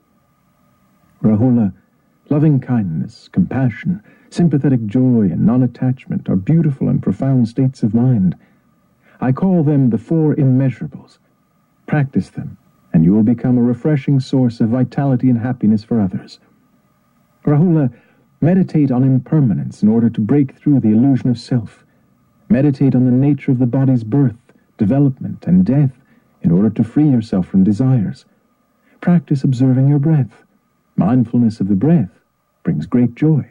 A: Rahula, loving kindness, compassion, sympathetic joy, and non-attachment are beautiful and profound states of mind. I call them the four immeasurables. Practice them, and you will become a refreshing source of vitality and happiness for others. Rahula, meditate on impermanence in order to break through the illusion of self. Meditate on the nature of the body's birth, development, and death in order to free yourself from desires. Practice observing your breath. Mindfulness of the breath brings great joy.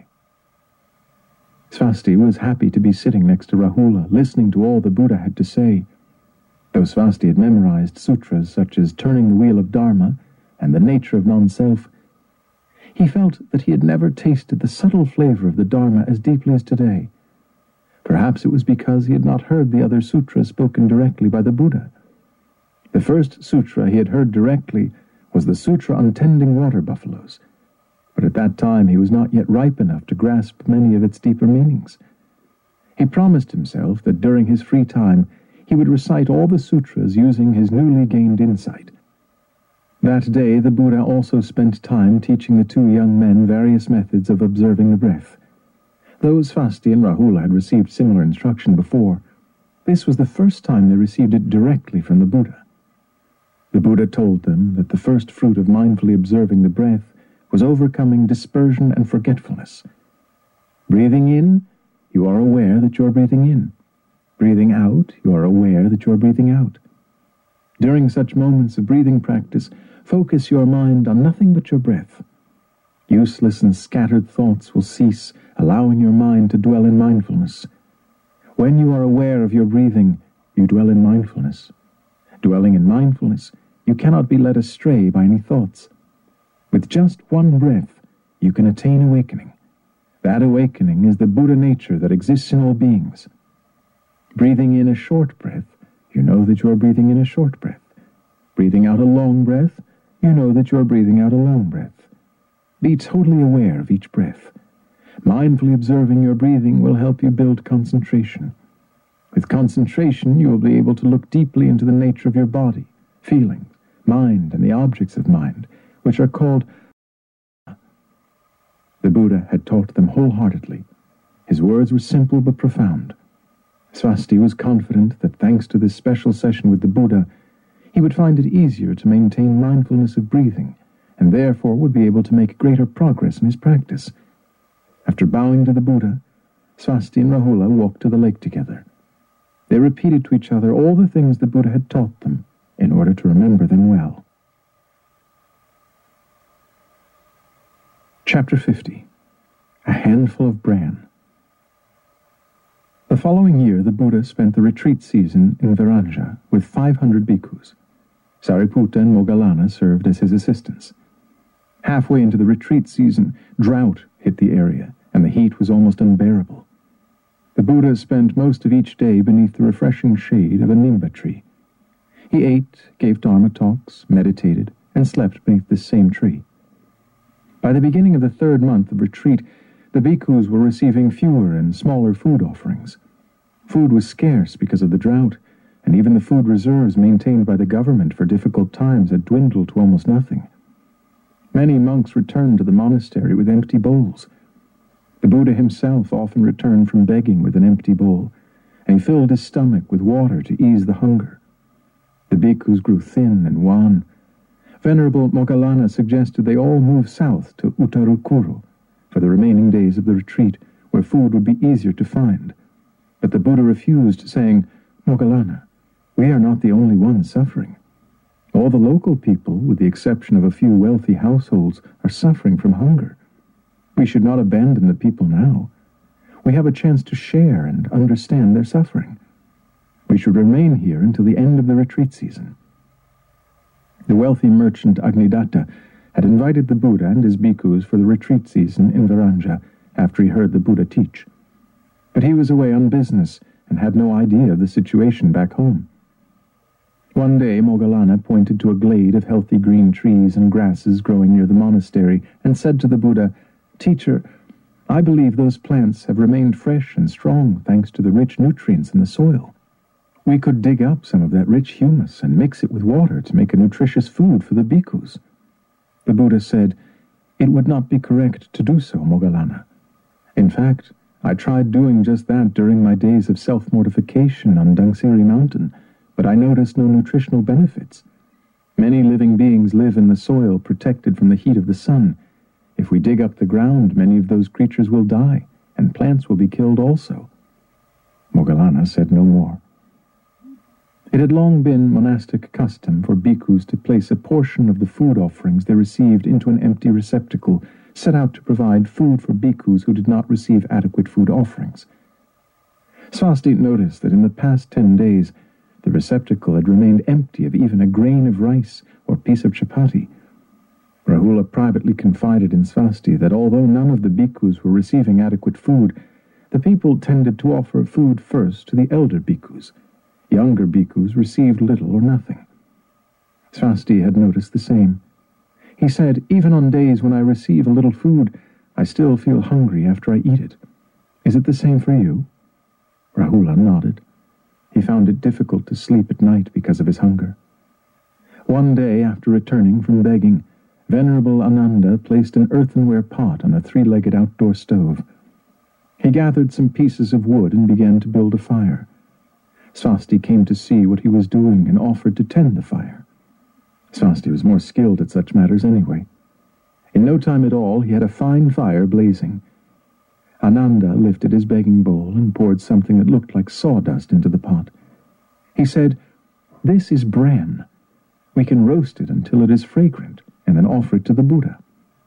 A: Svasti was happy to be sitting next to Rahula, listening to all the Buddha had to say. Though Svasti had memorized sutras such as Turning the Wheel of Dharma and The Nature of Non-Self, he felt that he had never tasted the subtle flavor of the Dharma as deeply as today. Perhaps it was because he had not heard the other sutras spoken directly by the Buddha. The first sutra he had heard directly was the Sutra on Tending Water Buffaloes, but at that time he was not yet ripe enough to grasp many of its deeper meanings. He promised himself that during his free time he would recite all the sutras using his newly gained insight. That day the Buddha also spent time teaching the two young men various methods of observing the breath. Though Svasti and Rahula had received similar instruction before, this was the first time they received it directly from the Buddha. The Buddha told them that the first fruit of mindfully observing the breath was overcoming dispersion and forgetfulness. Breathing in, you are aware that you are breathing in. Breathing out, you are aware that you are breathing out. During such moments of breathing practice, focus your mind on nothing but your breath. Useless and scattered thoughts will cease, allowing your mind to dwell in mindfulness. When you are aware of your breathing, you dwell in mindfulness. Dwelling in mindfulness, you cannot be led astray by any thoughts. With just one breath, you can attain awakening. That awakening is the Buddha nature that exists in all beings. Breathing in a short breath, you know that you are breathing in a short breath. Breathing out a long breath, you know that you are breathing out a long breath. Be totally aware of each breath. Mindfully observing your breathing will help you build concentration. With concentration, you will be able to look deeply into the nature of your body, feelings, mind, and the objects of mind, which are called. The Buddha had taught them wholeheartedly. His words were simple but profound. Svasti was confident that thanks to this special session with the Buddha, he would find it easier to maintain mindfulness of breathing, and therefore would be able to make greater progress in his practice. After bowing to the Buddha, Svasti and Rahula walked to the lake together. They repeated to each other all the things the Buddha had taught them in order to remember them well. Chapter fifty. A Handful of Bran. The following year, the Buddha spent the retreat season in Viranja with five hundred bhikkhus. Sariputta and Moggallana served as his assistants. Halfway into the retreat season, drought hit the area, and the heat was almost unbearable. The Buddha spent most of each day beneath the refreshing shade of a nimba tree. He ate, gave dharma talks, meditated, and slept beneath this same tree. By the beginning of the third month of retreat, the bhikkhus were receiving fewer and smaller food offerings. Food was scarce because of the drought, and even the food reserves maintained by the government for difficult times had dwindled to almost nothing. Many monks returned to the monastery with empty bowls. The Buddha himself often returned from begging with an empty bowl, and he filled his stomach with water to ease the hunger. The bhikkhus grew thin and wan. Venerable Moggallana suggested they all move south to Uttarukuru for the remaining days of the retreat, where food would be easier to find. But the Buddha refused, saying, "Moggallana, we are not the only ones suffering. All the local people, with the exception of a few wealthy households, are suffering from hunger. We should not abandon the people now. We have a chance to share and understand their suffering. We should remain here until the end of the retreat season." The wealthy merchant Agnidatta had invited the Buddha and his bhikkhus for the retreat season in Viranja after he heard the Buddha teach. But he was away on business and had no idea of the situation back home. One day Moggallana pointed to a glade of healthy green trees and grasses growing near the monastery and said to the Buddha, "Teacher, I believe those plants have remained fresh and strong thanks to the rich nutrients in the soil. We could dig up some of that rich humus and mix it with water to make a nutritious food for the bhikkhus." The Buddha said, "It would not be correct to do so, Moggallana. In fact, I tried doing just that during my days of self-mortification on Dhangsiri Mountain, but I noticed no nutritional benefits. Many living beings live in the soil protected from the heat of the sun. If we dig up the ground, many of those creatures will die, and plants will be killed also." Moggallana said no more. It had long been monastic custom for bhikkhus to place a portion of the food offerings they received into an empty receptacle set out to provide food for bhikkhus who did not receive adequate food offerings. Swasti noticed that in the past ten days, the receptacle had remained empty of even a grain of rice or piece of chapati. Rahula privately confided in Swasti that although none of the bhikkhus were receiving adequate food, the people tended to offer food first to the elder bhikkhus. Younger bhikkhus received little or nothing. Swasti had noticed the same. He said, "Even on days when I receive a little food, I still feel hungry after I eat it. Is it the same for you?" Rahula nodded. He found it difficult to sleep at night because of his hunger. One day, after returning from begging, Venerable Ananda placed an earthenware pot on a three-legged outdoor stove. He gathered some pieces of wood and began to build a fire. Swasti came to see what he was doing and offered to tend the fire. Swasti was more skilled at such matters anyway. In no time at all, he had a fine fire blazing. Ananda lifted his begging bowl and poured something that looked like sawdust into the pot. He said, "This is bran. We can roast it until it is fragrant, and then offer it to the Buddha."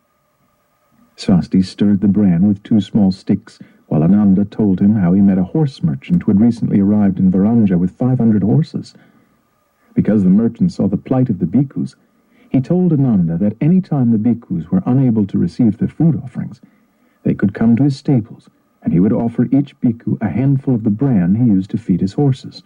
A: Swasti stirred the bran with two small sticks, while Ananda told him how he met a horse merchant who had recently arrived in Viranja with five hundred horses. Because the merchant saw the plight of the bhikkhus, he told Ananda that any time the bhikkhus were unable to receive their food offerings, they could come to his stables, and he would offer each bhikkhu a handful of the bran he used to feed his horses.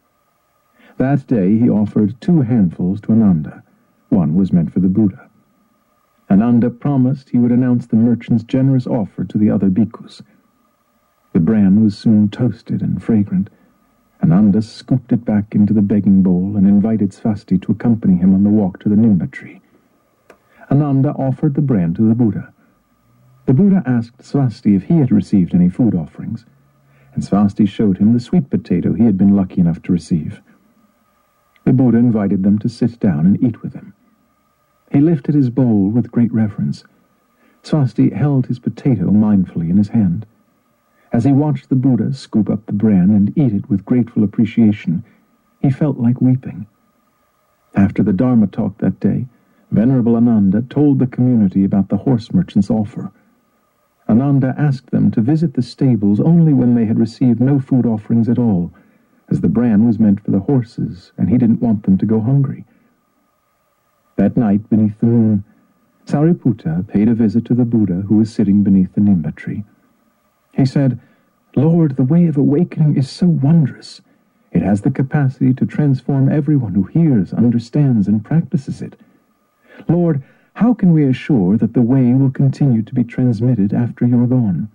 A: That day he offered two handfuls to Ananda. One was meant for the Buddha. Ananda promised he would announce the merchant's generous offer to the other bhikkhus. The bran was soon toasted and fragrant. Ananda scooped it back into the begging bowl and invited Swasti to accompany him on the walk to the nimba tree. Ananda offered the bran to the Buddha. The Buddha asked Swasti if he had received any food offerings, and Swasti showed him the sweet potato he had been lucky enough to receive. The Buddha invited them to sit down and eat with him. He lifted his bowl with great reverence. Swasti held his potato mindfully in his hand. As he watched the Buddha scoop up the bran and eat it with grateful appreciation, he felt like weeping. After the Dharma talk that day, Venerable Ananda told the community about the horse merchant's offer. Ananda asked them to visit the stables only when they had received no food offerings at all, as the bran was meant for the horses, and he didn't want them to go hungry. That night, beneath the moon, Sariputta paid a visit to the Buddha, who was sitting beneath the Nimba tree. He said, "Lord, the way of awakening is so wondrous. It has the capacity to transform everyone who hears, understands, and practices it. Lord, how can we assure that the way will continue to be transmitted after you're gone?"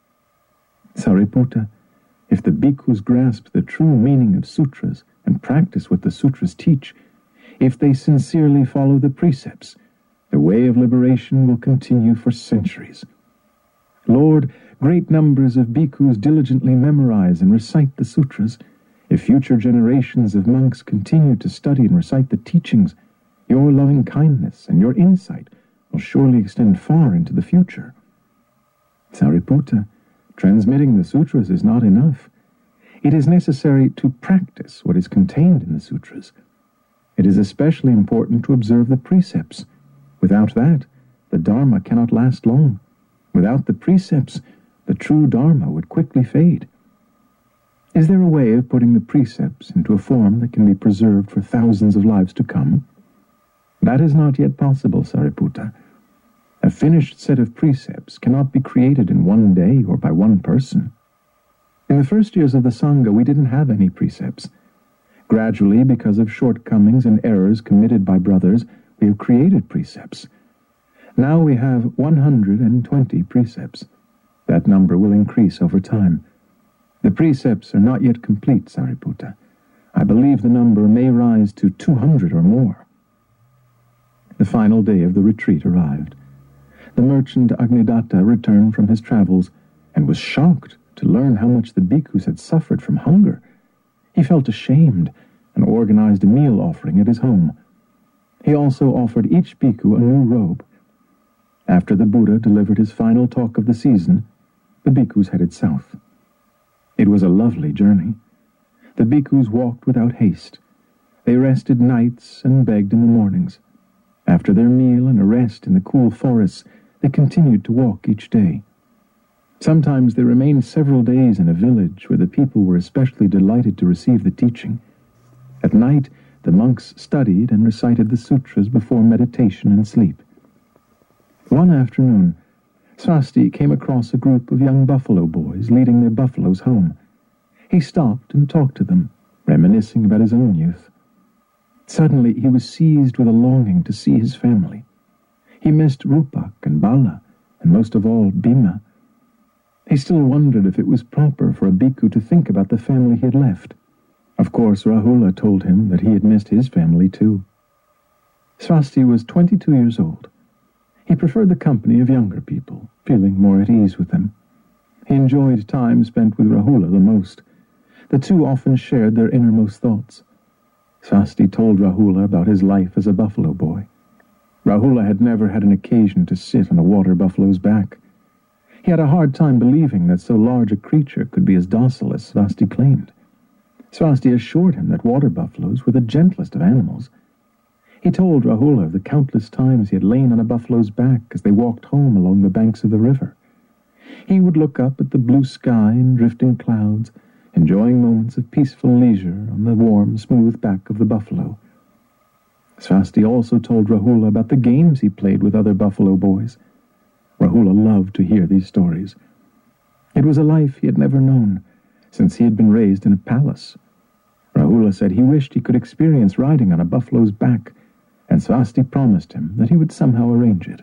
A: Sariputta, if the bhikkhus grasp the true meaning of sutras and practice what the sutras teach, if they sincerely follow the precepts, the way of liberation will continue for centuries. Lord, great numbers of bhikkhus diligently memorize and recite the sutras. If future generations of monks continue to study and recite the teachings, your loving kindness and your insight will surely extend far into the future. Sariputta, transmitting the sutras is not enough. It is necessary to practice what is contained in the sutras. It is especially important to observe the precepts. Without that, the Dharma cannot last long. Without the precepts, the true Dharma would quickly fade. Is there a way of putting the precepts into a form that can be preserved for thousands of lives to come? That is not yet possible, Sariputta. A finished set of precepts cannot be created in one day or by one person. In the first years of the Sangha, we didn't have any precepts. Gradually, because of shortcomings and errors committed by brothers, we have created precepts. Now we have one hundred twenty precepts. That number will increase over time. The precepts are not yet complete, Sariputta. I believe the number may rise to two hundred or more. The final day of the retreat arrived. The merchant Agnidatta returned from his travels and was shocked to learn how much the bhikkhus had suffered from hunger. He felt ashamed and organized a meal offering at his home. He also offered each bhikkhu a new robe. After the Buddha delivered his final talk of the season, the bhikkhus headed south. It was a lovely journey. The bhikkhus walked without haste. They rested nights and begged in the mornings. After their meal and a rest in the cool forests, they continued to walk each day. Sometimes they remained several days in a village where the people were especially delighted to receive the teaching. At night, the monks studied and recited the sutras before meditation and sleep. One afternoon, Swasti came across a group of young buffalo boys leading their buffaloes home. He stopped and talked to them, reminiscing about his own youth. Suddenly he was seized with a longing to see his family. He missed Rupak and Bala, and most of all, Bhima. He still wondered if it was proper for a bhikkhu to think about the family he had left. Of course, Rahula told him that he had missed his family too. Swasti was twenty-two years old. He preferred the company of younger people, feeling more at ease with them. He enjoyed time spent with Rahula the most. The two often shared their innermost thoughts. Swasti told Rahula about his life as a buffalo boy. Rahula had never had an occasion to sit on a water buffalo's back. He had a hard time believing that so large a creature could be as docile as Swasti claimed. Swasti assured him that water buffaloes were the gentlest of animals. He told Rahula of the countless times he had lain on a buffalo's back as they walked home along the banks of the river. He would look up at the blue sky and drifting clouds, enjoying moments of peaceful leisure on the warm, smooth back of the buffalo. Swasti also told Rahula about the games he played with other buffalo boys. Rahula loved to hear these stories. It was a life he had never known, since he had been raised in a palace. Rahula said he wished he could experience riding on a buffalo's back, and Swasti promised him that he would somehow arrange it.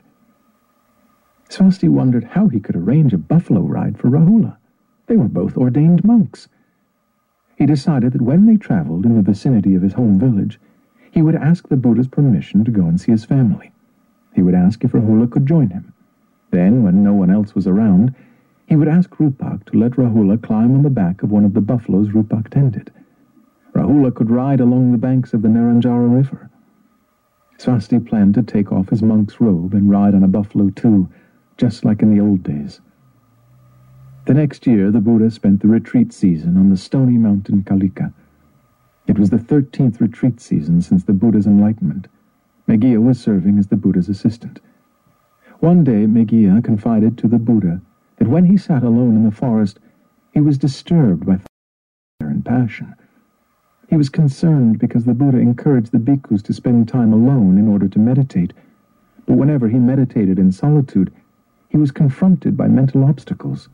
A: Swasti wondered how he could arrange a buffalo ride for Rahula. They were both ordained monks. He decided that when they traveled in the vicinity of his home village, he would ask the Buddha's permission to go and see his family. He would ask if Rahula could join him. Then, when no one else was around, he would ask Rupak to let Rahula climb on the back of one of the buffaloes Rupak tended. Rahula could ride along the banks of the Naranjara River. Swasti planned to take off his monk's robe and ride on a buffalo too, just like in the old days. The next year, the Buddha spent the retreat season on the stony mountain Kalika. It was the thirteenth retreat season since the Buddha's enlightenment. Meghiya was serving as the Buddha's assistant. One day, Meghiya confided to the Buddha that when he sat alone in the forest, he was disturbed by fire and passion. He was concerned because the Buddha encouraged the bhikkhus to spend time alone in order to meditate, but whenever he meditated in solitude, he was confronted by mental obstacles.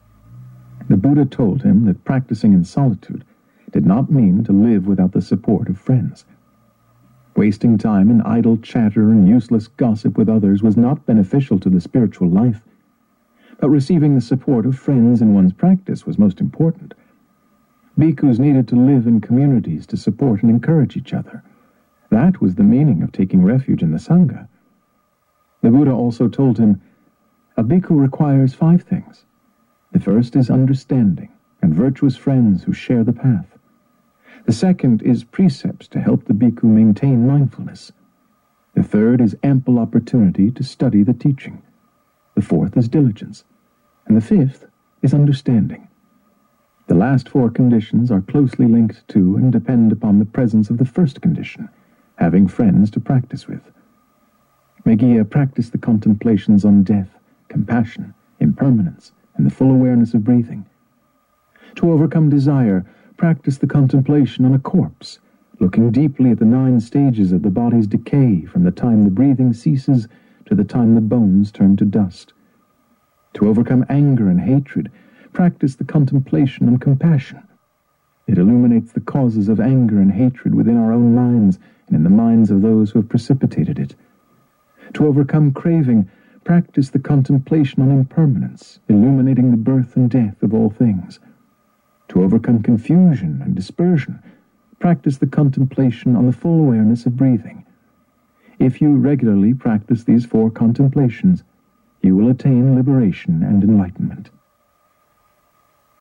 A: The Buddha told him that practicing in solitude did not mean to live without the support of friends. Wasting time in idle chatter and useless gossip with others was not beneficial to the spiritual life, but receiving the support of friends in one's practice was most important. Bhikkhus needed to live in communities to support and encourage each other. That was the meaning of taking refuge in the Sangha. The Buddha also told him, a bhikkhu requires five things. The first is understanding and virtuous friends who share the path. The second is precepts to help the bhikkhu maintain mindfulness. The third is ample opportunity to study the teaching. The fourth is diligence. And the fifth is understanding. The last four conditions are closely linked to and depend upon the presence of the first condition, having friends to practice with. Meghiya practiced the contemplations on death, compassion, impermanence, and the full awareness of breathing. To overcome desire, practice the contemplation on a corpse, looking deeply at the nine stages of the body's decay from the time the breathing ceases to the time the bones turn to dust. To overcome anger and hatred, practice the contemplation on compassion. It illuminates the causes of anger and hatred within our own minds and in the minds of those who have precipitated it. To overcome craving, practice the contemplation on impermanence, illuminating the birth and death of all things. To overcome confusion and dispersion, practice the contemplation on the full awareness of breathing. If you regularly practice these four contemplations, you will attain liberation and enlightenment.